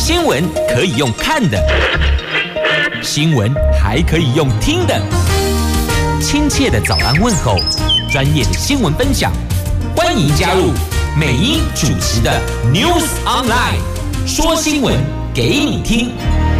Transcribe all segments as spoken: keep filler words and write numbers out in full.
新闻可以用看的，新闻还可以用听的。亲切的早安问候，专业的新闻分享，欢迎加入美英主持的 News Online， 说新闻给你听。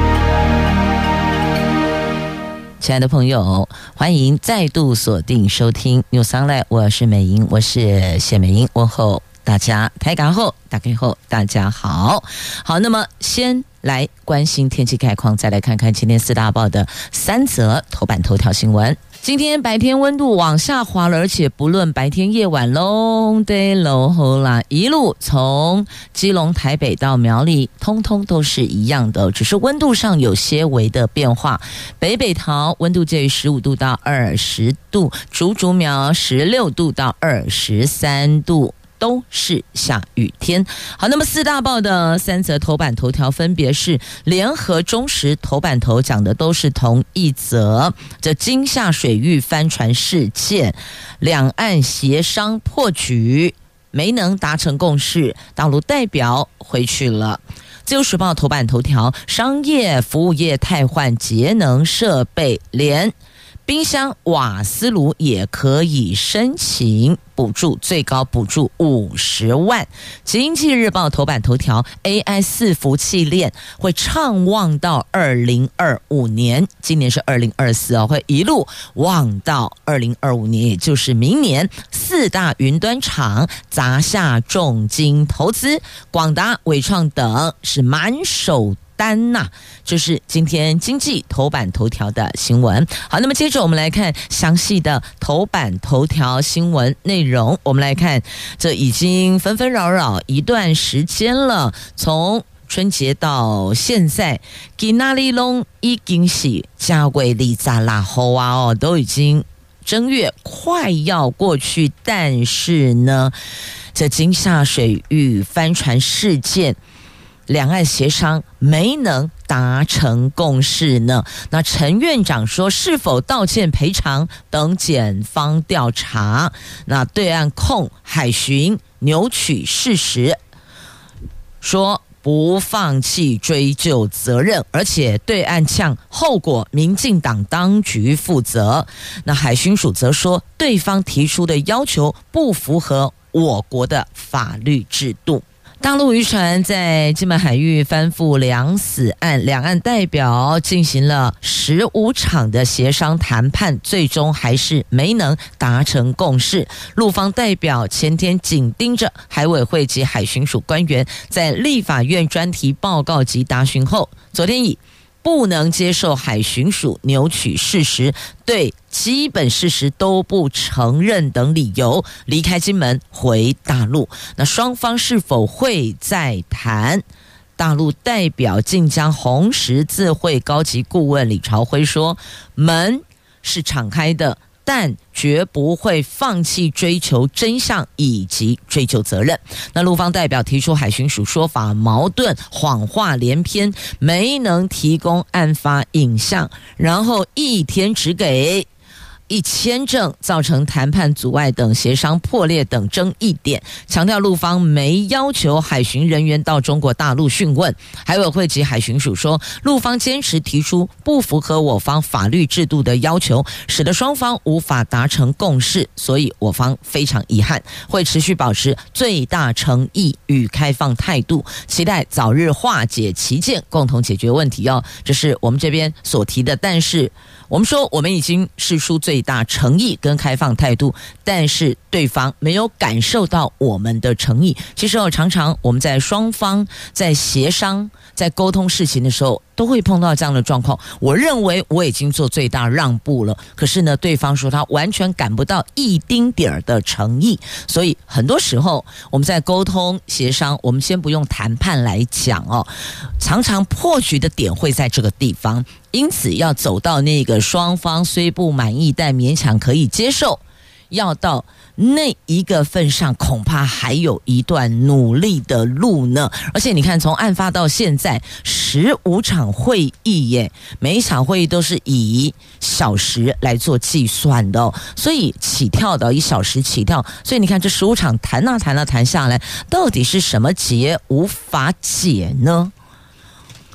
亲爱的朋友，欢迎再度锁定收听 News Online， 我是美英，我是谢美英，问候大家台港后打开后大家好。好，那么先来关心天气概况，再来看看今天四大报的三则头版头条新闻。今天白天温度往下滑了，而且不论白天夜晚 long day long 啦，一路从基隆台北到苗栗通通都是一样的，只是温度上有些微的变化。北北桃温度介于十五度到二十度，竹竹苗十六度到二十三度，都是下雨天。好，那么四大报的三则头版头条分别是联合中时头版头讲的都是同一则，这金厦水域帆船事件，两岸协商破局没能达成共识，大陆代表回去了。自由时报头版头条，商业服务业汰换节能设备，连冰箱、瓦斯炉也可以申请补助，最高补助五十万。经济日报头版头条 ，A I 伺服器链会畅旺到二零二五年，今年是二零二四哦，会一路旺到二零二五年，也就是明年。四大云端厂砸下重金投资，广达、伟创等是满手单呐、啊，这是今天经济头版头条的新闻。好，那么接着我们来看详细的头版头条新闻内容。我们来看，这已经纷纷扰扰一段时间了，从春节到现在，今仔日拢已经是加过二十六号啊哦，都已经正月快要过去，但是呢，这金厦水域帆船事件，两岸协商没能达成共识呢。那陈院长说，是否道歉赔偿等检方调查。那对岸控海巡扭曲事实，说不放弃追究责任，而且对岸呛后果民进党当局负责。那海巡署则说，对方提出的要求不符合我国的法律制度。大陆渔船在金门海域翻覆两死案，两岸代表进行了十五场的协商谈判，最终还是没能达成共识。陆方代表前天紧盯着海委会及海巡署官员在立法院专题报告及答询后，昨天以不能接受海巡署扭曲事实，对基本事实都不承认等理由离开金门回大陆。那双方是否会再谈？大陆代表晋江红十字会高级顾问李朝辉说，门是敞开的，但绝不会放弃追求真相以及追究责任。那陆方代表提出海巡署说法矛盾，谎话连篇，没能提供案发影像，然后一天只给一千证，造成谈判阻碍等协商破裂等争议点，强调陆方没要求海巡人员到中国大陆讯问。海委会及海巡署说，陆方坚持提出不符合我方法律制度的要求，使得双方无法达成共识，所以我方非常遗憾，会持续保持最大诚意与开放态度，期待早日化解歧见，共同解决问题哦。这是我们这边所提的，但是我们说我们已经释出最大诚意跟开放态度，但是对方没有感受到我们的诚意。其实常常我们在双方在协商在沟通事情的时候都会碰到这样的状况，我认为我已经做最大让步了，可是呢对方说他完全感不到一丁点儿的诚意。所以很多时候我们在沟通协商，我们先不用谈判来讲哦，常常破局的点会在这个地方。因此要走到那个双方虽不满意但勉强可以接受，要到那一个份上，恐怕还有一段努力的路呢。而且你看，从案发到现在十五场会议耶，每一场会议都是以小时来做计算的哦，所以起跳的一小时起跳，所以你看这十五场谈啊谈啊谈下来，到底是什么结无法解呢？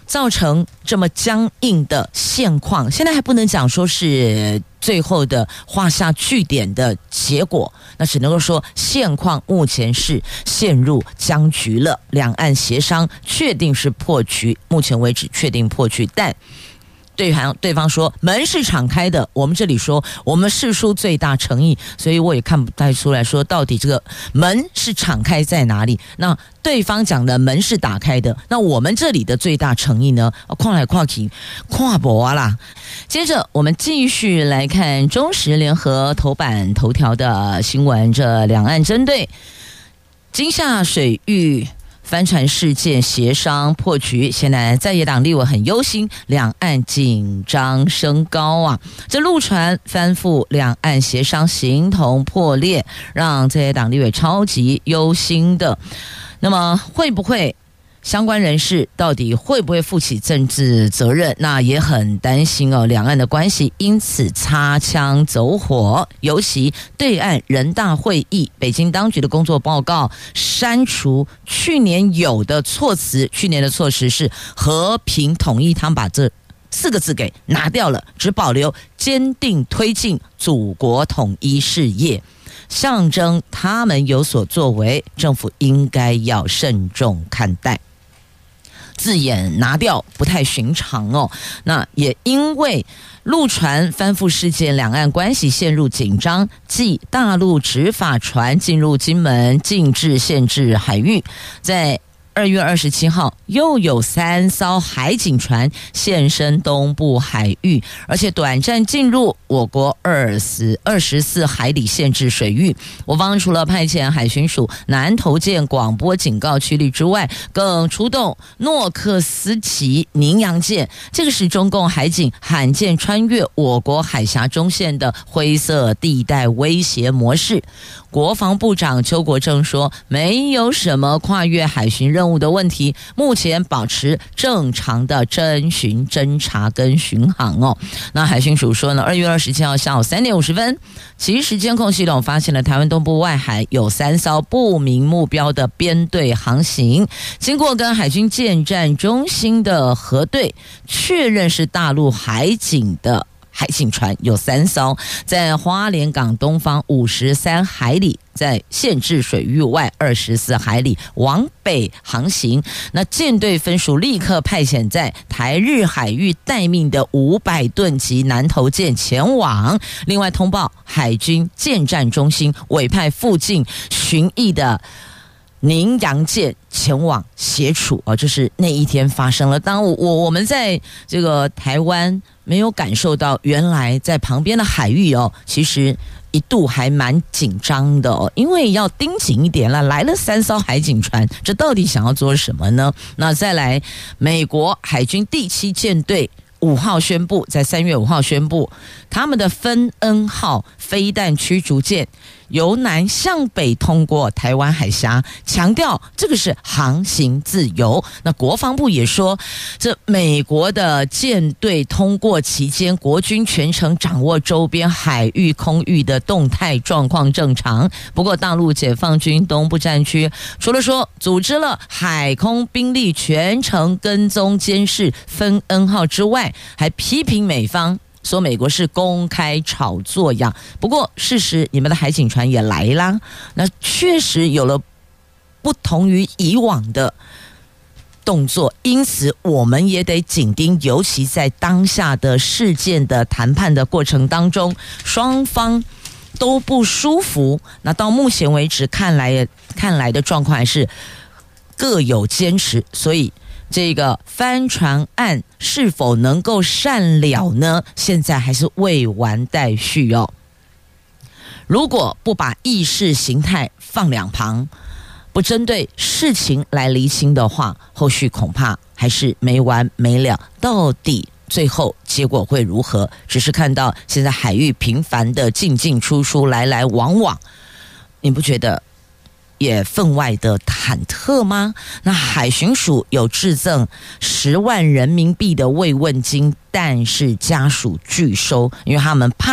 造成这么僵硬的现况？现在还不能讲说是最后的画下句点的结果，那只能够说现况目前是陷入僵局了。两岸协商确定是破局，目前为止确定破局，但对方对方说门是敞开的，我们这里说我们释出最大诚意，所以我也看不太出来说到底这个门是敞开在哪里。那对方讲的门是打开的，那我们这里的最大诚意呢？跨来跨去跨博啦。接着我们继续来看中时联合头版头条的新闻，这两岸针对金厦水域帆船事件协商破局，现在在野党立委很忧心，两岸紧张升高啊！这陆船翻覆，两岸协商形同破裂，让在野党立委超级忧心的。那么会不会相关人士到底会不会负起政治责任？那也很担心哦，两岸的关系因此擦枪走火。尤其对岸人大会议，北京当局的工作报告删除去年有的措辞，去年的措辞是和平统一，他们把这四个字给拿掉了，只保留坚定推进祖国统一事业，象征他们有所作为，政府应该要慎重看待。字眼拿掉不太寻常哦。那也因为陆船翻覆事件，两岸关系陷入紧张，继大陆执法船进入金门禁制限制海域，在二月二十七号，又有三艘海警船现身东部海域，而且短暂进入我国二十二十四海里限制水域。我方除了派遣海巡署南投舰广播警告驱力之外，更出动诺克斯级宁阳舰，这个是中共海警罕见穿越我国海峡中线的灰色地带威胁模式。国防部长邱国正说，没有什么跨越海巡任务的问题，目前保持正常的侦巡、侦查跟巡航哦。那海巡署说呢，二月二十七号下午三点五十分，即时监控系统发现了台湾东部外海有三艘不明目标的编队航行，经过跟海军舰战中心的核对，确认是大陆海警的海警船有三艘，在花莲港东方五十三海里，在限制水域外二十四海里往北航行。那舰队分署立刻派遣在台日海域待命的五百吨级南投舰前往，另外通报海军舰战中心，委派附近巡弋的宁阳舰前往协处啊，这是那一天发生了。当我我们在这个台湾没有感受到，原来在旁边的海域哦，其实一度还蛮紧张的哦，因为要盯紧一点了。来了三艘海警船，这到底想要做什么呢？那再来，美国海军第七舰队五号宣布，在三月五号宣布，他们的芬恩号飞弹驱逐舰由南向北通过台湾海峡，强调这个是航行自由。那国防部也说，这美国的舰队通过期间，国军全程掌握周边海域空域的动态状况正常。不过大陆解放军东部战区除了说组织了海空兵力全程跟踪监视芬恩号之外，还批评美方说美国是公开炒作呀。不过事实，你们的海警船也来啦，那确实有了不同于以往的动作，因此我们也得紧盯，尤其在当下的事件的谈判的过程当中，双方都不舒服。那到目前为止看来看来的状况还是各有坚持，所以这个帆船案是否能够善了呢？现在还是未完待续哦。如果不把意识形态放两旁，不针对事情来厘清的话，后续恐怕还是没完没了。到底最后结果会如何？只是看到现在海域频繁的进进出出，来来往往，你不觉得也分外的忐忑吗？那海巡署有致赠十万人民币的慰问金，但是家属拒收，因为他们怕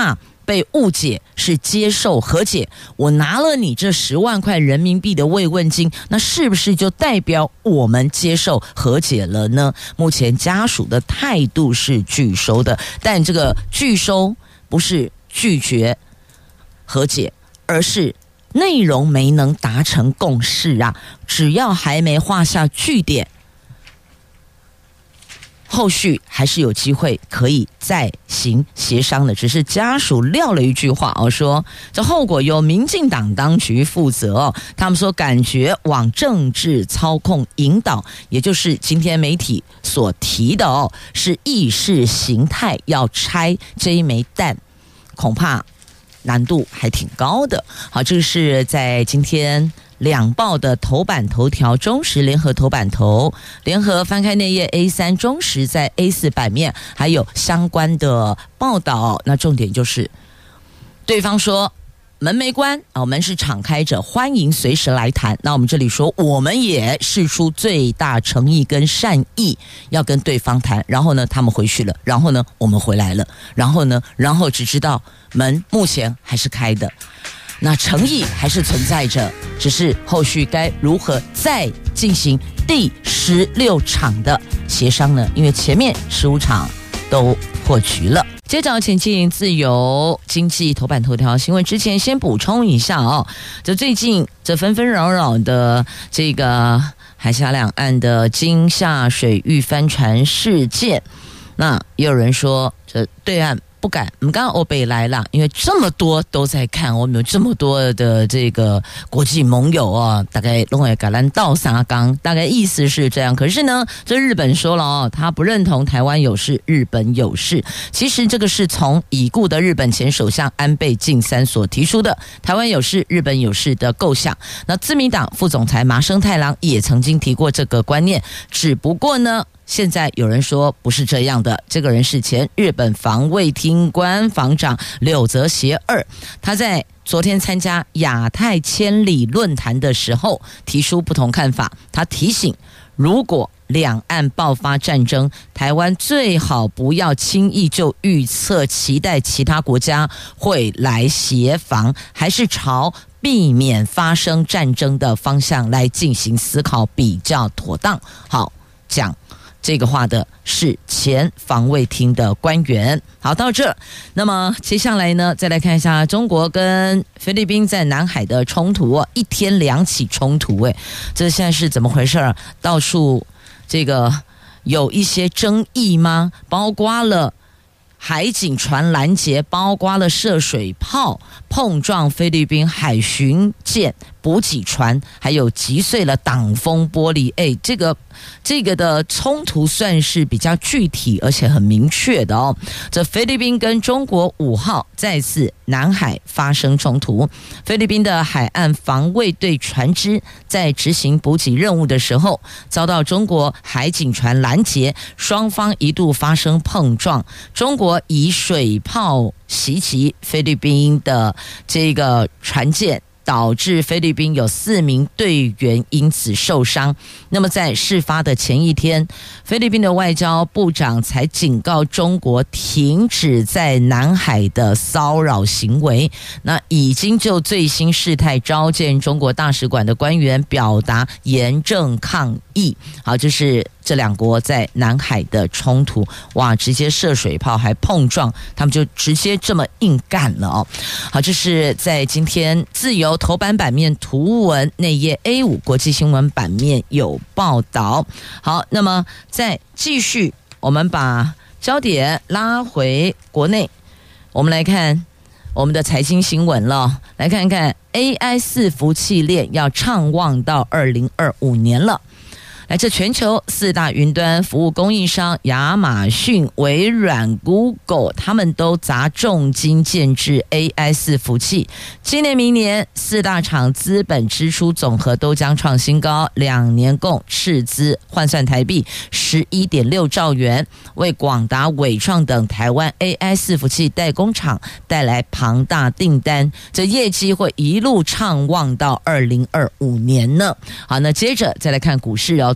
被误解是接受和解，我拿了你这十万块人民币的慰问金，那是不是就代表我们接受和解了呢？目前家属的态度是拒收的，但这个拒收不是拒绝和解，而是内容没能达成共识啊！只要还没画下句点，后续还是有机会可以再行协商的。只是家属撂了一句话哦，说这后果由民进党当局负责哦。他们说感觉往政治操控引导，也就是今天媒体所提的哦，是意识形态要拆这一枚弹，恐怕难度还挺高的。好，这个是在今天两报的头版头条，中时联合头版头，联合翻开内页 A 三， 中时在 A 四 版面还有相关的报道。那重点就是对方说门没关啊，门是敞开着，欢迎随时来谈。那我们这里说，我们也释出最大诚意跟善意，要跟对方谈。然后呢，他们回去了，然后呢，我们回来了，然后呢，然后只知道门目前还是开的。那诚意还是存在着，只是后续该如何再进行第十六场的协商呢？因为前面十五场都破局了。接着前进自由经济头版头条新闻之前，先补充一下哦，这最近这纷纷扰扰的这个海峡两岸的金厦水域帆船事件，那也有人说这对岸不敢，我们刚刚欧北来了，因为这么多都在看，我们有这么多的这个国际盟友啊，大概拢会橄榄道沙冈，大概意思是这样。可是呢，这日本说了哦，他不认同台湾有事，日本有事。其实这个是从已故的日本前首相安倍晋三所提出的台湾有事，日本有事的构想。那自民党副总裁麻生太郎也曾经提过这个观念，只不过呢，现在有人说不是这样的，这个人是前日本防卫厅官房长柳泽协二，他在昨天参加亚太千里论坛的时候提出不同看法。他提醒，如果两岸爆发战争，台湾最好不要轻易就预测期待其他国家会来协防，还是朝避免发生战争的方向来进行思考比较妥当。好，讲这个话的是前防卫厅的官员。好，到这，那么接下来呢，再来看一下中国跟菲律宾在南海的冲突哦，一天两起冲突，哎，这现在是怎么回事？到处这个有一些争议吗？包括了海警船拦截，包括了射水炮碰撞菲律宾海巡舰补给船，还有击碎了挡风玻璃。哎，这个这个的冲突算是比较具体而且很明确的哦。这菲律宾跟中国五号再次南海发生冲突，菲律宾的海岸防卫队船只在执行补给任务的时候，遭到中国海警船拦截，双方一度发生碰撞，中国以水炮袭击菲律宾的这个船舰，导致菲律宾有四名队员因此受伤。那么在事发的前一天，菲律宾的外交部长才警告中国停止在南海的骚扰行为，那已经就最新事态召见中国大使馆的官员，表达严正抗议。好，这是这两国在南海的冲突，哇，直接射水炮还碰撞，他们就直接这么硬干了哦。好，这是在今天自由头版版面图文内页 A 五 国际新闻版面有报道。好，那么再继续，我们把焦点拉回国内，我们来看我们的财经新闻了，来看看 A I 伺服器链要畅旺到二零二五年了。来自全球四大云端服务供应商亚马逊、微软、Google， 他们都砸重金建制 A I 伺服器。今年、明年四大厂资本支出总和都将创新高，两年共斥资换算台币 十一点六兆元，为广达、伟创等台湾 A I 伺服器代工厂带来庞大订单，这业绩会一路畅旺到二零二五年呢。好，那接着再来看股市哦。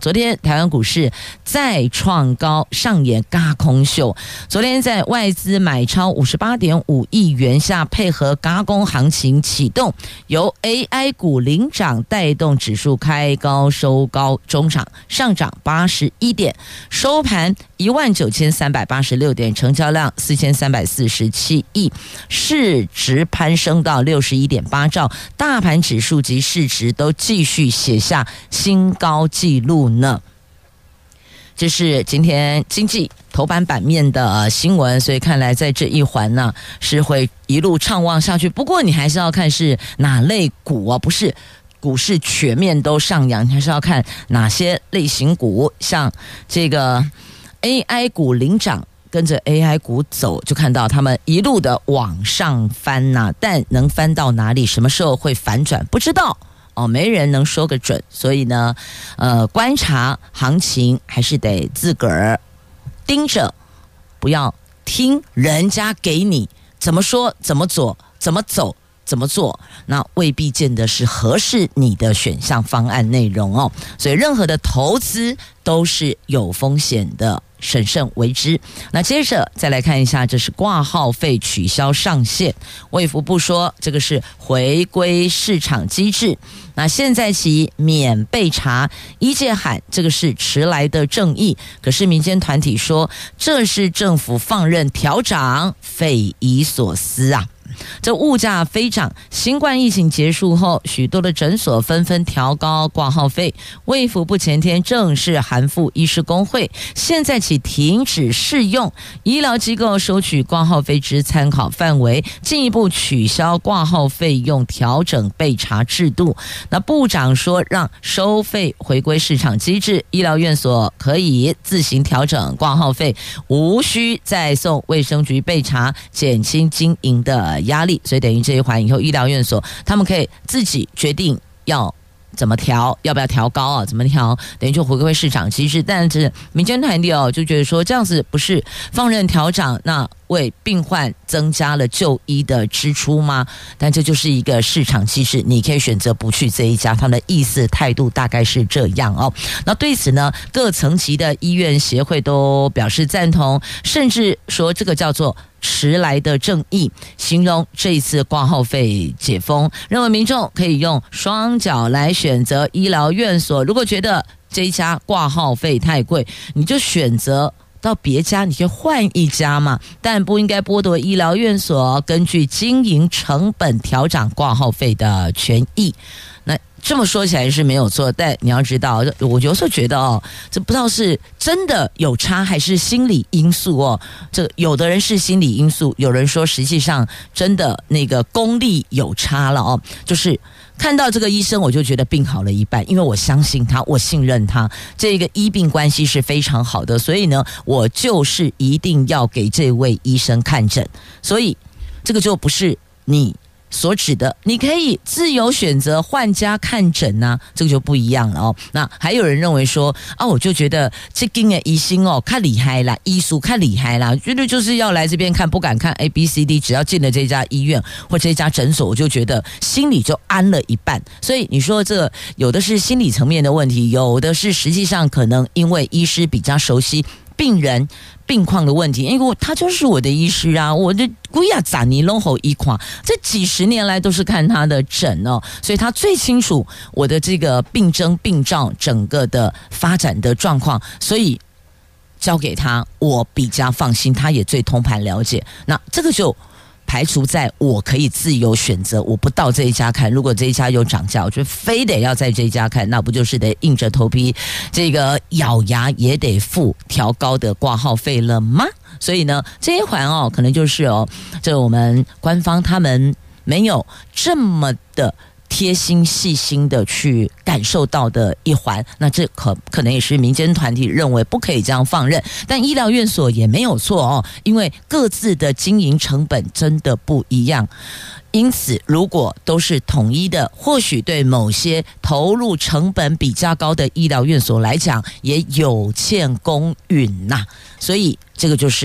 昨天台湾股市再创高，上演軋空秀。昨天在外资买超五十八点五亿元下，配合軋空行情启动，由 A I 股领涨带动指数开高收高，中场上涨八十一点，收盘一万九千三百八十六点，成交量四千三百四十七亿，市值攀升到六十一点八兆，大盘指数及市值都继续写下新高纪录呢。这是今天经济头版版面的新闻，所以看来在这一环呢是会一路畅旺下去。不过你还是要看是哪类股啊，不是股市全面都上扬，你还是要看哪些类型股，像这个 A I 股领涨，跟着 A I 股走，就看到他们一路的往上翻呐、啊，但能翻到哪里，什么时候会反转，不知道。哦，没人能说个准，所以呢，呃，观察行情还是得自个儿盯着，不要听人家给你怎么说、怎么做、怎么走、怎么做，那未必见得是合适你的选项方案内容哦。所以任何的投资都是有风险的，审慎为之。那接着再来看一下，这是挂号费取消上限，卫福部说这个是回归市场机制。那现在起免备查，医界喊这个是迟来的正义，可是民间团体说这是政府放任调涨，匪夷所思啊。这物价飞涨，新冠疫情结束后，许多的诊所纷纷调高挂号费。卫福部前天正式函复医师公会，现在起停止适用医疗机构收取挂号费之参考范围，进一步取消挂号费用调整备查制度。那部长说，让收费回归市场机制，医疗院所可以自行调整挂号费，无需再送卫生局备查，减轻经营的压力。所以等于这一环以后，医疗院所他们可以自己决定要怎么调，要不要调高啊？怎么调？等于就回归市场机制。但是民间团体哦就觉得说，这样子不是放任调涨，那为病患增加了就医的支出吗？但这就是一个市场机制，你可以选择不去这一家，他们的意思态度大概是这样哦。那对此呢，各层级的医院协会都表示赞同，甚至说这个叫做迟来的正义，形容这一次挂号费解封，认为民众可以用双脚来选择医疗院所。如果觉得这一家挂号费太贵，你就选择到别家，你可以换一家嘛，但不应该剥夺医疗院所根据经营成本调涨挂号费的权益。那这么说起来是没有错，但你要知道，我有时候觉得哦，这不知道是真的有差还是心理因素哦。这有的人是心理因素，有人说实际上真的那个功力有差了哦，就是看到这个医生我就觉得病好了一半，因为我相信他，我信任他，这个医病关系是非常好的，所以呢，我就是一定要给这位医生看诊。所以这个就不是你所指的你可以自由选择换家看诊啊，这个就不一样了哦。那还有人认为说啊，我就觉得这间的医生哦看厉害啦，医术看厉害啦，绝对就是要来这边看，不敢看 A B C D， 只要进了这家医院或这家诊所，我就觉得心里就安了一半。所以你说这个有的是心理层面的问题，有的是实际上可能因为医师比较熟悉病人病况的问题，因为他就是我的医师啊，我的贵啊咋尼龙吼医垮，这几十年来都是看他的诊哦，所以他最清楚我的这个病症病灶整个的发展的状况，所以交给他我比较放心，他也最通盘了解。那这个就排除在我可以自由选择，我不到这一家看，如果这一家有涨价，我就非得要在这一家看，那不就是得硬着头皮这个咬牙也得付调高的挂号费了吗？所以呢，这一环哦，可能就是哦，这我们官方他们没有这么的贴心细心的去感受到的一环，那这可可能也是民间团体认为不可以这样放任，但医疗院所也没有错哦，因为各自的经营成本真的不一样，因此如果都是统一的，或许对某些投入成本比较高的医疗院所来讲也有欠公允呐、啊，所以这个就是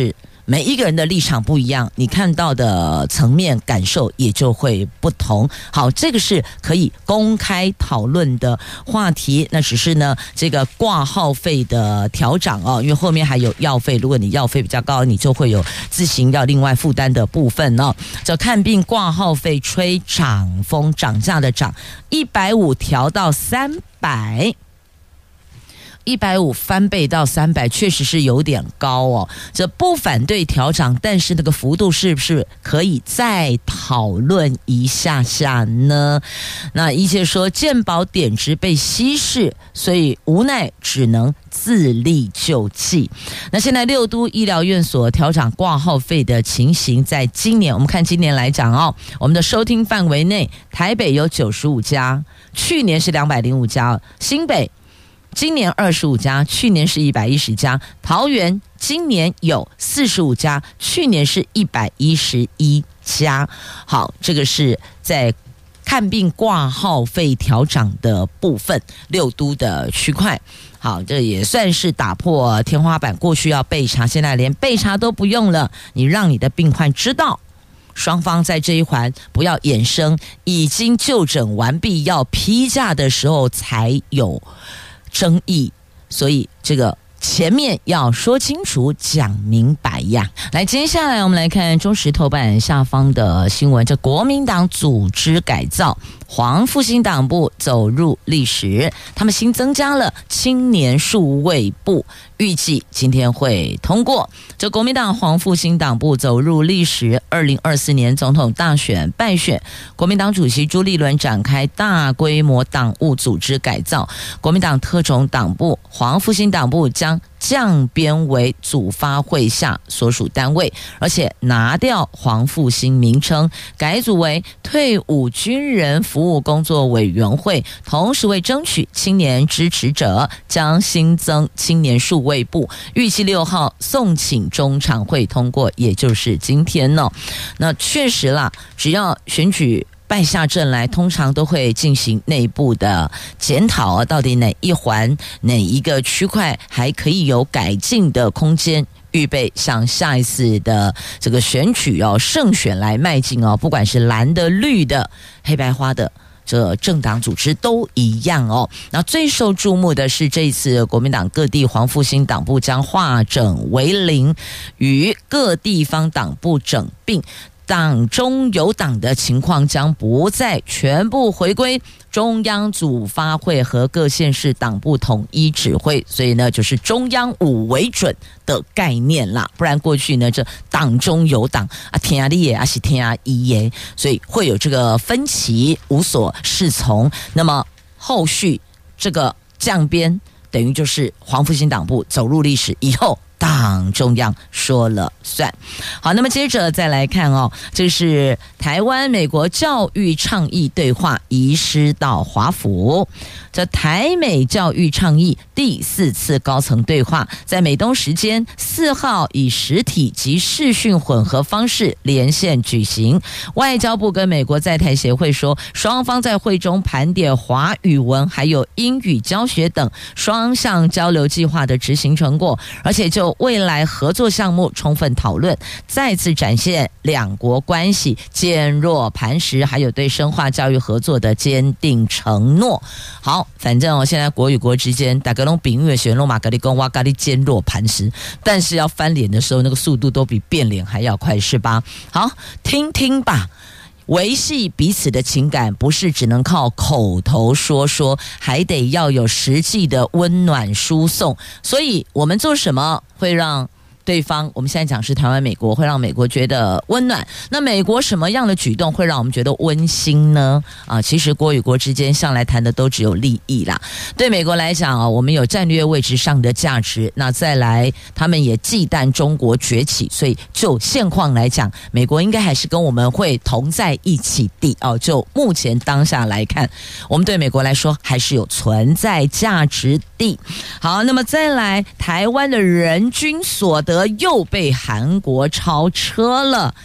每一个人的立场不一样，你看到的层面感受也就会不同。好，这个是可以公开讨论的话题。那只是呢，这个挂号费的调涨哦，因为后面还有药费，如果你药费比较高，你就会有自行要另外负担的部分哦。这看病挂号费吹涨风，涨价的涨，一百五调到三百。一百五翻倍到三百，确实是有点高哦。这不反对调涨，但是那个幅度是不是可以再讨论一下下呢？那一切说健保点值被稀释，所以无奈只能自力救济。那现在六都医疗院所调涨挂号费的情形，在今年我们看今年来讲哦，我们的收听范围内，台北有九十五家，去年是两百零五家，新北今年二十五家，去年是一百一十家，桃园今年有四十五家，去年是一百一十一家。好，这个是在看病挂号费调涨的部分，六都的区块。好，这也算是打破天花板，过去要备查，现在连备查都不用了，你让你的病患知道。双方在这一环不要衍生，已经就诊完毕要批假的时候才有争议，所以这个前面要说清楚讲明白呀。来，接下来我们来看中时头版下方的新闻，这国民党组织改造，黄复兴党部走入历史，他们新增加了青年数位部，预计今天会通过。这国民党黄复兴党部走入历史，二零二四年总统大选败选，国民党主席朱立伦展开大规模党务组织改造，国民党特种党部黄复兴党部将降编为组发会下所属单位，而且拿掉黄复兴名称，改组为退伍军人服务工作委员会。同时为争取青年支持者，将新增青年数位部，预计六号送请中常会通过，也就是今天呢。那确实啦，只要选举败下阵来，通常都会进行内部的检讨啊，到底哪一环哪一个区块还可以有改进的空间，预备向下一次的这个选举哦胜选来迈进哦，不管是蓝的绿的黑白花的这政党组织都一样哦。那最受注目的是这一次国民党各地黄复兴党部将化整为零，与各地方党部整并，党中有党的情况将不再全部回归中央组发会和各县市党部统一指挥，所以呢就是中央五为准的概念啦。不然过去呢这党中有党啊，天啊利啊是天啊一耶，所以会有这个分歧，无所适从。那么后续这个降编等于就是黄复兴党部走入历史以后，党中央说了算。好，那么接着再来看哦，这是台湾美国教育倡议对话移师到华府。这台美教育倡议第四次高层对话，在美东时间四号以实体及视讯混合方式连线举行。外交部跟美国在台协会说，双方在会中盘点华语文还有英语教学等双向交流计划的执行成果，而且就未来合作项目充分讨论，再次展现两国关系坚若磐石，还有对深化教育合作的坚定承诺。好，反正哦，现在国与国之间大家都秉约学弄马格里公哇咖喱坚若磐石，但是要翻脸的时候，那个速度都比变脸还要快，是吧？好，听听吧。维系彼此的情感，不是只能靠口头说说，还得要有实际的温暖输送。所以我们做什么会让对方，我们现在讲是台湾美国，会让美国觉得温暖，那美国什么样的举动会让我们觉得温馨呢？啊，其实国与国之间向来谈的都只有利益啦。对美国来讲啊，我们有战略位置上的价值，那再来他们也忌惮中国崛起，所以就现况来讲，美国应该还是跟我们会同在一起的哦。就目前当下来看，我们对美国来说还是有存在价值的。好，那么再来，台湾的人均所得又被韩国超车了。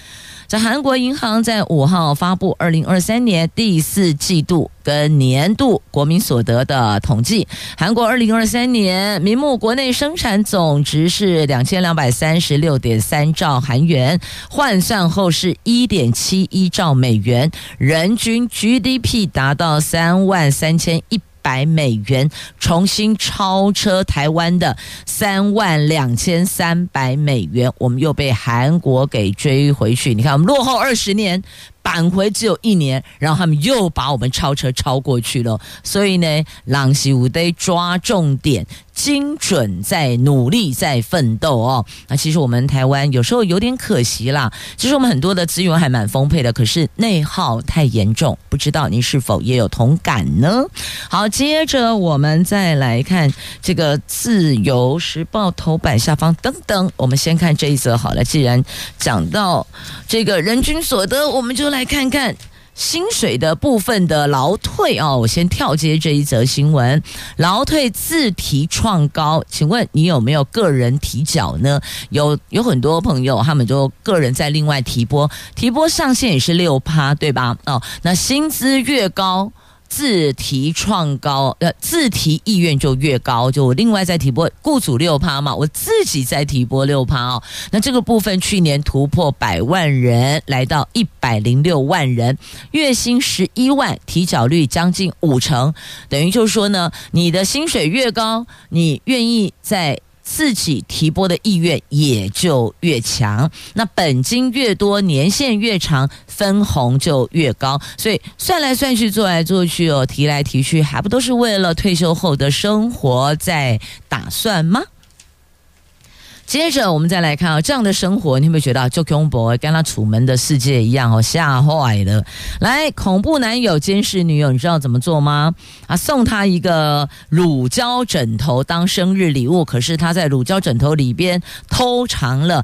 在韩国银行在五号发布二零二三年第四季度跟年度国民所得的统计，韩国二零二三年名目国内生产总值是两千两百三十六点三兆韩元，换算后是一点七一兆美元，人均 G D P 达到三万三千一百美元，重新超车台湾的三万两千三百美元，我们又被韩国给追回去。你看，我们落后二十年，返回只有一年，然后他们又把我们超车超过去了。所以呢，郎西武得抓重点，精准在努力在奋斗哦。那其实我们台湾有时候有点可惜啦，其实我们很多的资源还蛮丰沛的，可是内耗太严重，不知道您是否也有同感呢？好，接着我们再来看这个自由时报头版下方等等，我们先看这一则好了。既然讲到这个人均所得，我们就来看看薪水的部分的劳退哦。我先跳接这一则新闻，劳退自提创高，请问你有没有个人提缴呢？有有很多朋友他们就个人在另外提拨，提拨上限也是 百分之六 对吧？哦，那薪资越高，自提创高，呃，自提意愿就越高，就我另外再提拨，雇主 百分之六 嘛，我自己再提拨 百分之六 哦。那这个部分去年突破百万人，来到一百零六万人，月薪十一万，提缴率将近五成，等于就是说呢，你的薪水越高，你愿意在自己提拨的意愿也就越强，那本金越多，年限越长，分红就越高，所以算来算去，做来做去哦，提来提去，还不都是为了退休后的生活在打算吗？接着我们再来看啊，这样的生活你会不会觉得就恐怖，跟他楚门的世界一样哦，吓坏了。来，恐怖男友监视女友，你知道怎么做吗？啊，送他一个乳胶枕头当生日礼物，可是他在乳胶枕头里边偷藏了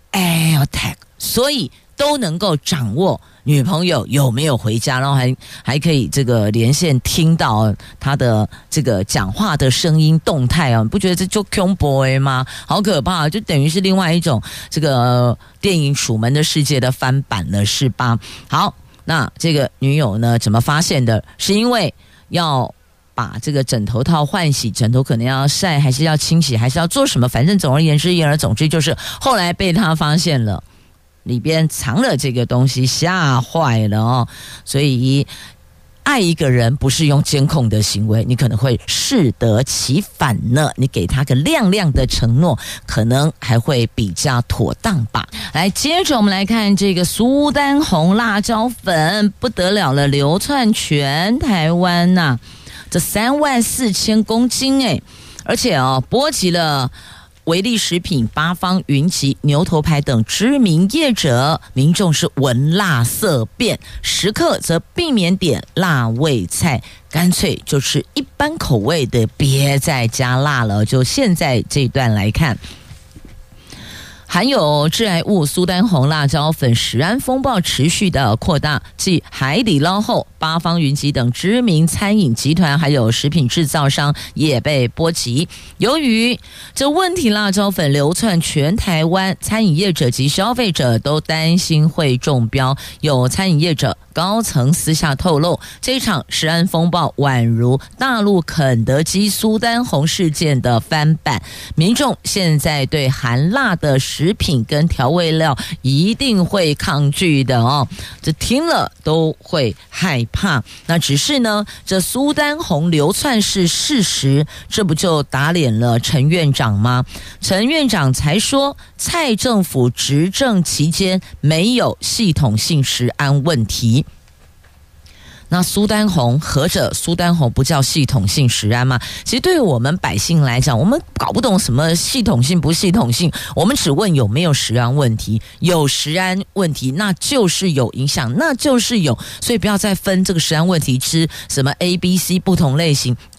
AirTag， 所以都能够掌握女朋友有没有回家，然后还还可以这个连线听到他的这个讲话的声音动态啊，你不觉得这就恐怖吗？好可怕，就等于是另外一种这个电影《楚门的世界》的翻版了，是吧？好，那这个女友呢怎么发现的？是因为要把这个枕头套换洗，枕头可能要晒，还是要清洗，还是要做什么？反正总而言之，言而总之就是后来被他发现了。里边藏了这个东西，吓坏了哦。所以爱一个人不是用监控的行为，你可能会适得其反呢。你给他个亮亮的承诺，可能还会比较妥当吧。来，接着我们来看这个苏丹红辣椒粉不得了了，流窜全台湾呐、啊，这三万四千公斤哎，而且哦波及了维力食品、八方云集、牛头牌等知名业者，民众是闻辣色变，食客则避免点辣味菜，干脆就吃一般口味的，别再加辣了。就现在这一段来看，含有致癌物苏丹红辣椒粉食安风暴持续的扩大，继海底捞后，八方云集等知名餐饮集团还有食品制造商也被波及。由于这问题辣椒粉流窜全台湾，餐饮业者及消费者都担心会中标。有餐饮业者高层私下透露，这场食安风暴宛如大陆肯德基苏丹红事件的翻版，民众现在对含辣的食品跟调味料一定会抗拒的哦，这听了都会害怕。那只是呢，这苏丹红流窜是事实，这不就打脸了陈院长吗？陈院长才说，蔡政府执政期间没有系统性食安问题。那苏丹红合着苏丹红不叫系统性食安吗？其实对于我们百姓来讲，我们搞不懂什么系统性不系统性，我们只问有没有食安问题，有食安问题那就是有影响，那就是有，所以不要再分这个食安问题吃什么 A B C 不同类型，对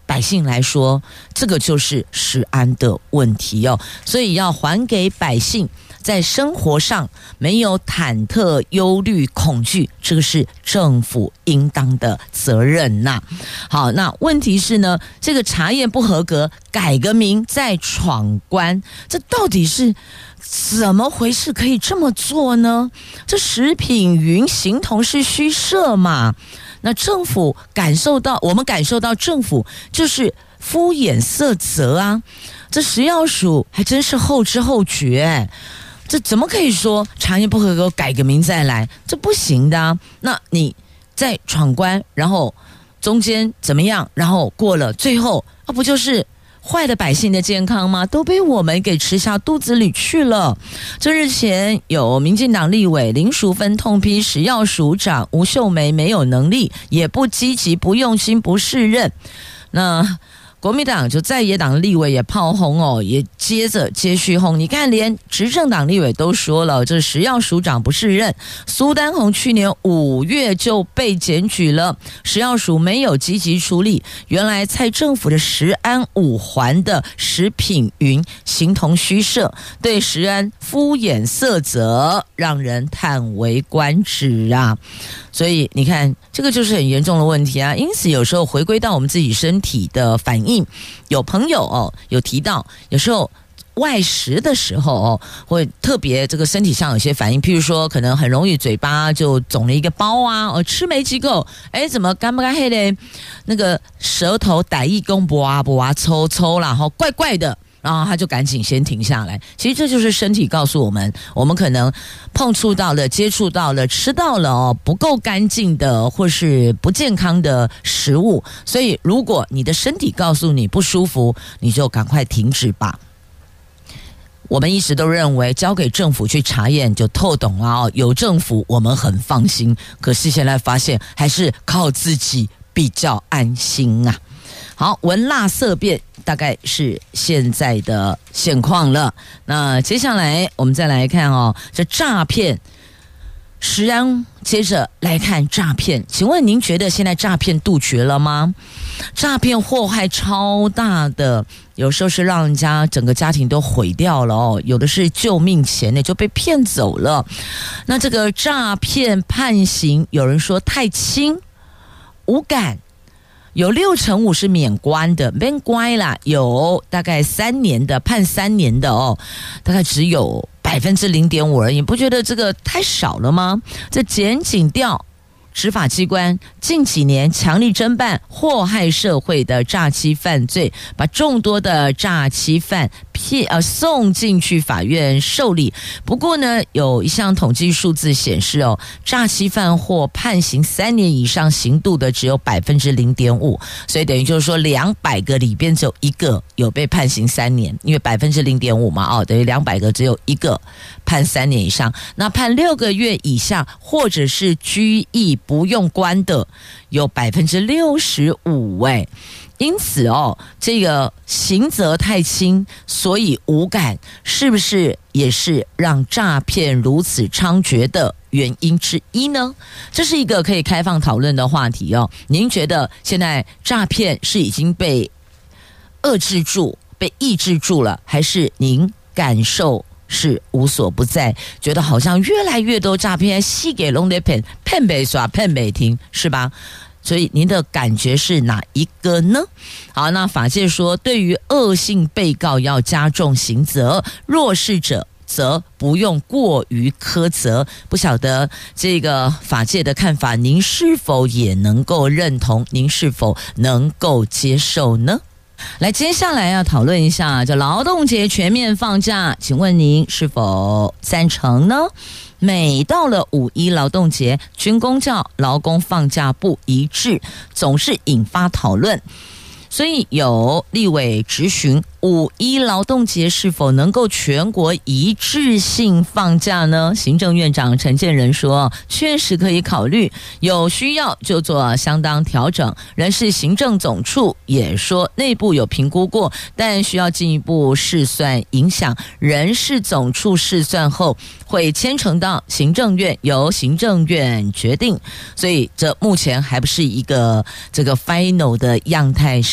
百姓来说，这个就是食安的问题哦，所以要还给百姓在生活上没有忐忑、忧虑、恐惧，这个是政府应当的责任呐、啊。好，那问题是呢，这个查验不合格，改个名再闯关，这到底是怎么回事？可以这么做呢？这食品云形同是虚设嘛？那政府感受到，我们感受到政府就是敷衍塞责啊！这食药署还真是后知后觉、欸，这怎么可以说查验不合格改个名再来？这不行的、啊。那你再闯关，然后中间怎么样？然后过了，最后啊，不就是坏的百姓的健康吗？都被我们给吃下肚子里去了。这日前有民进党立委林淑芬痛批食药署长吴秀梅没有能力，也不积极、不用心、不适任。那国民党就在野党立委也炮轰哦，也接着接续轰。你看，连执政党立委都说了，这食药署长不适任。苏丹红去年五月就被检举了，食药署没有积极处理。原来蔡政府的食安五环的食品云形同虚设，对食安敷衍塞责，让人叹为观止啊！所以你看，这个就是很严重的问题啊。因此，有时候回归到我们自己身体的反应，有朋友哦有提到，有时候外食的时候哦，会特别这个身体上有些反应，譬如说可能很容易嘴巴就肿了一个包啊，哦吃没几口，哎怎么干不干黑嘞？那个舌头歹意公博啊博啊抽抽啦，然后怪怪的。然后他就赶紧先停下来。其实这就是身体告诉我们，我们可能碰触到了、接触到了、吃到了哦不够干净的或是不健康的食物。所以如果你的身体告诉你不舒服，你就赶快停止吧。我们一直都认为交给政府去查验就透懂啊、哦，有政府我们很放心。可是现在发现还是靠自己比较安心啊。好，闻辣色变大概是现在的现况了。那接下来我们再来看哦，这诈骗食安，接着来看诈骗。请问您觉得现在诈骗杜绝了吗？诈骗祸害超大的，有时候是让人家整个家庭都毁掉了哦，有的是救命钱呢就被骗走了。那这个诈骗判刑，有人说太轻，无感。有六成五是免关的，免关啦，有大概三年的判三年的哦，大概只有百分之零点五而已，不觉得这个太少了吗？这检警调执法机关近几年强力侦办祸害社会的诈欺犯罪，把众多的诈欺犯骗呃送进去法院受理。不过呢，有一项统计数字显示哦，诈欺犯或判刑三年以上刑度的只有百分之零点五，所以等于就是说两百个里边只有一个有被判刑三年，因为百分之零点五嘛，哦，等于两百个只有一个判三年以上。那判六个月以下或者是拘役不用关的有百分之六十五哎。因此哦，这个刑责太轻，所以无感，是不是也是让诈骗如此猖獗的原因之一呢？这是一个可以开放讨论的话题哦。您觉得现在诈骗是已经被遏制住、被抑制住了，还是您感受是无所不在，觉得好像越来越多诈骗，细给弄的骗，骗被耍，骗被听，是吧？所以您的感觉是哪一个呢？好，那法界说，对于恶性被告要加重刑责，弱势者则不用过于苛责。不晓得这个法界的看法，您是否也能够认同？您是否能够接受呢？来，接下来要讨论一下，这劳动节全面放假，请问您是否赞成呢？每到了五一劳动节，军公教劳工放假不一致，总是引发讨论。所以有立委质询，五一劳动节是否能够全国一致性放假呢？行政院长陈建仁说，确实可以考虑，有需要就做相当调整。人事行政总处也说，内部有评估过，但需要进一步试算影响。人事总处试算后，会牵呈到行政院，由行政院决定。所以这目前还不是一个这个 final 的样态，是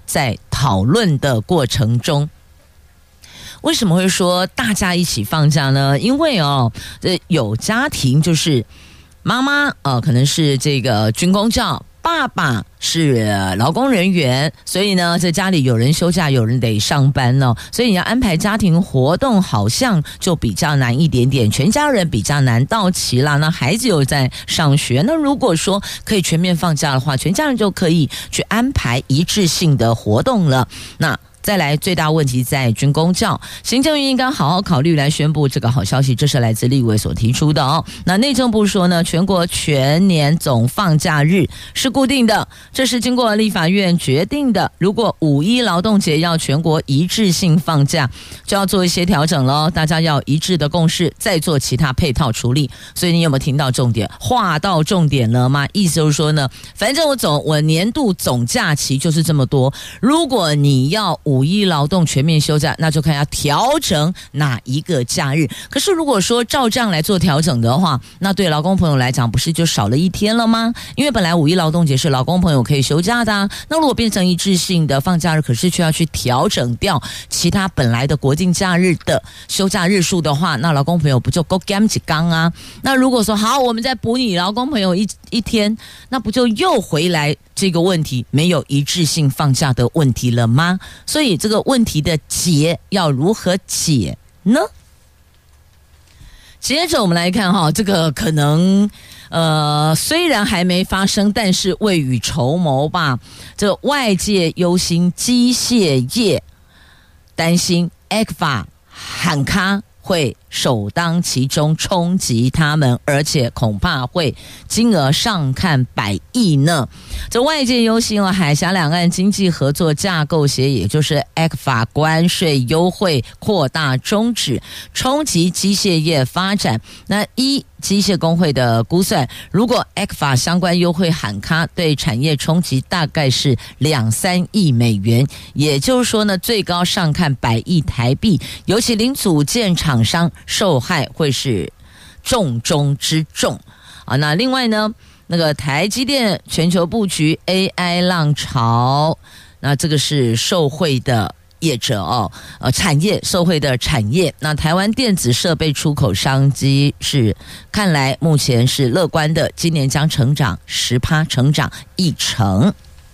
在讨论的过程中。为什么会说大家一起放假呢？因为哦，有家庭就是妈妈呃，可能是这个军公教，爸爸是劳工人员，所以呢，在家里有人休假，有人得上班哦，所以你要安排家庭活动，好像就比较难一点点，全家人比较难到齐啦。那孩子有在上学，那如果说可以全面放假的话，全家人就可以去安排一致性的活动了。那再来，最大问题在军公教，行政院应该好好考虑来宣布这个好消息，这是来自立委所提出的哦。那内政部说呢，全国全年总放假日是固定的，这是经过立法院决定的。如果五一劳动节要全国一致性放假，就要做一些调整咯，大家要一致的共识，再做其他配套处理。所以你有没有听到重点？划到重点了吗？意思就是说呢，反正我总我年度总假期就是这么多，如果你要五一劳动全面休假，那就看要调整哪一个假日。可是如果说照这样来做调整的话，那对劳工朋友来讲不是就少了一天了吗？因为本来五一劳动节是劳工朋友可以休假的啊，那如果变成一致性的放假日，可是却要去调整掉其他本来的国定假日的休假日数的话，那劳工朋友不就够干几缸啊？那如果说好，我们再补你劳工朋友一一天，那不就又回来这个问题，没有一致性放假的问题了吗？所以这个问题的解要如何解呢？接着我们来看哈，这个可能呃虽然还没发生，但是未雨绸缪吧。这外界忧心机械业，担心 E C F A 喊卡会首当其冲冲击他们，而且恐怕会金额上看百亿呢。这外界忧心了海峡两岸经济合作架构协议，也就是 E C F A 关税优惠扩大终止，冲击机械业发展。那一机械工会的估算，如果 E C F A 相关优惠喊卡，对产业冲击大概是两三亿美元，也就是说呢，最高上看百亿台币，尤其零组件厂商受害会是重中之重啊。那另外呢，那个台积电全球布局 A I 浪潮，那这个是受惠的业者哦，呃，产业受惠的产业。那台湾电子设备出口商机是看来目前是乐观的，今年将成长 百分之十， 成长一成。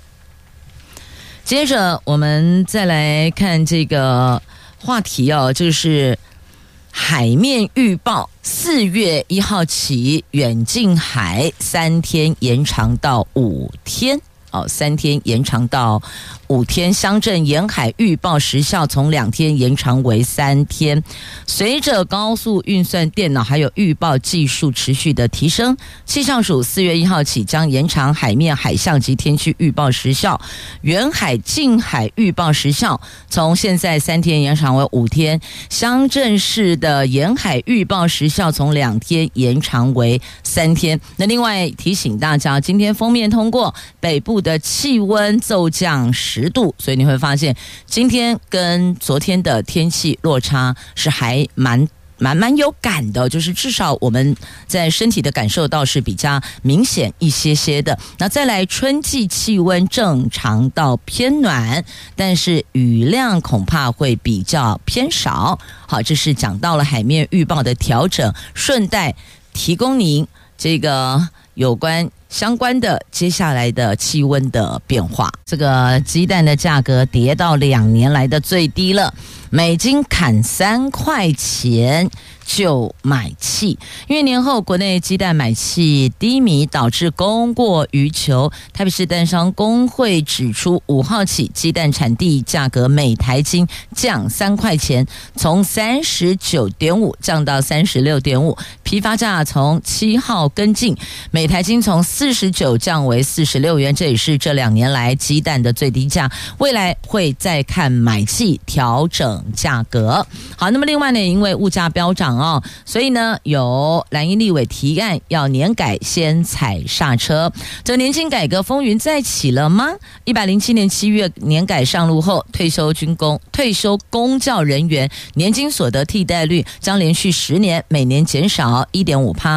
接着我们再来看这个话题哦，就是海面预报，四月一号起远近海三天延长到五天。哦，三天延长到五天，乡镇沿海预报时效从两天延长为三天。随着高速运算电脑还有预报技术持续的提升，气象署四月一号起将延长海面海象及天气预报时效，远海近海预报时效从现在三天延长为五天，乡镇市的沿海预报时效从两天延长为三天。那另外提醒大家，今天封面通过，北部的气温骤降十度，所以你会发现今天跟昨天的天气落差是还蛮蛮蛮有感的，就是至少我们在身体的感受到是比较明显一些些的。那再来，春季气温正常到偏暖，但是雨量恐怕会比较偏少。好，这是讲到了海面预报的调整，顺带提供您这个有关相关的接下来的气温的变化。这个鸡蛋的价格跌到两年来的最低了，每斤砍三块钱就买气，因为年后国内鸡蛋买气低迷，导致供过于求。台北市蛋商工会指出，五号起鸡蛋产地价格每台斤降三块钱，从三十九点五降到三十六点五，批发价从七号跟进，每台斤从四十九降为四十六元，这也是这两年来鸡蛋的最低价。未来会再看买气调整价格。好，那么另外呢，因为物价飙涨哦，所以呢，有蓝营立委提案要年改先踩刹车。这年金改革风云再起了吗？一百零七年七月年改上路后，退休军工、退休公教人员年金所得替代率将连续十年每年减少 一点五%。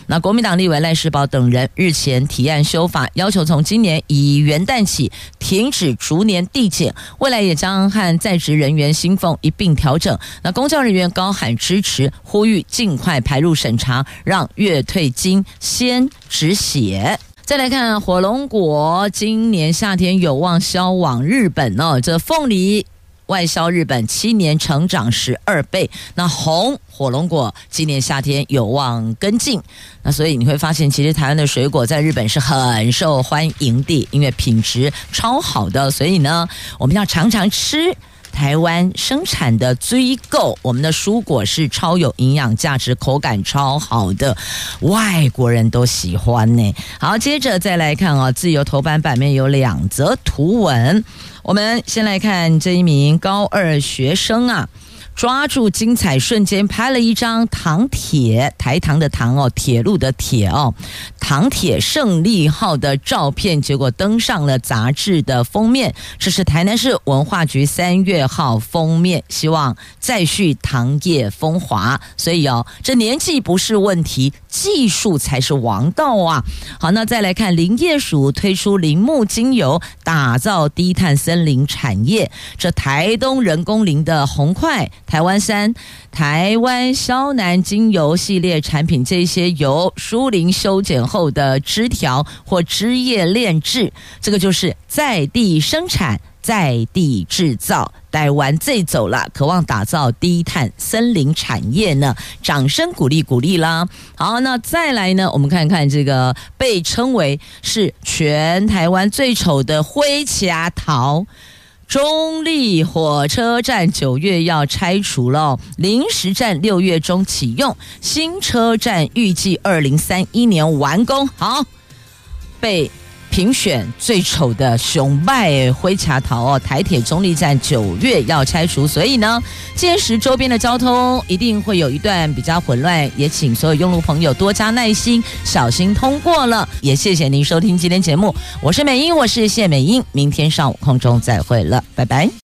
那国民党立委赖士葆等人日前提案修法，要求从今年以元旦起停止逐年递减，未来也将和在职人员薪俸一并调整。那公教人员高喊支持，呼吁尽快排入审查，让月退金先止血。再来看火龙果，今年夏天有望销往日本哦。这凤梨外销日本七年成长十二倍，那红火龙果今年夏天有望跟进。那所以你会发现，其实台湾的水果在日本是很受欢迎的，因为品质超好的，所以呢，我们要常常吃台湾生产的追购，我们的蔬果是超有营养价值，口感超好的，外国人都喜欢呢。好，接着再来看哦，自由头版版面有两则图文，我们先来看这一名高二学生啊，抓住精彩瞬间，拍了一张糖铁，台糖的糖哦，铁路的铁哦，糖铁胜利号的照片，结果登上了杂志的封面。这是台南市文化局三月号封面，希望再续糖业风华。所以哦，这年纪不是问题，技术才是王道啊！好，那再来看林业署推出林木精油，打造低碳森林产业。这台东人工林的红块、台湾山、台湾萧南精油系列产品，这些由疏林修剪后的枝条或枝叶炼制，这个就是在地生产、在地制造。台湾最走了，渴望打造低碳森林产业呢，掌声鼓励鼓励啦。好，那再来呢，我们看看这个被称为是全台湾最丑的灰卡桃。中立火车站九月要拆除了，临时站六月中启用，新车站预计二零三一年完工。好，被评选最丑的熊拜灰卡桃哦，台铁中立站九月要拆除，所以呢，届时周边的交通一定会有一段比较混乱，也请所有用路朋友多加耐心，小心通过了。也谢谢您收听今天节目，我是美英，我是谢美英，明天上午空中再会了，拜拜。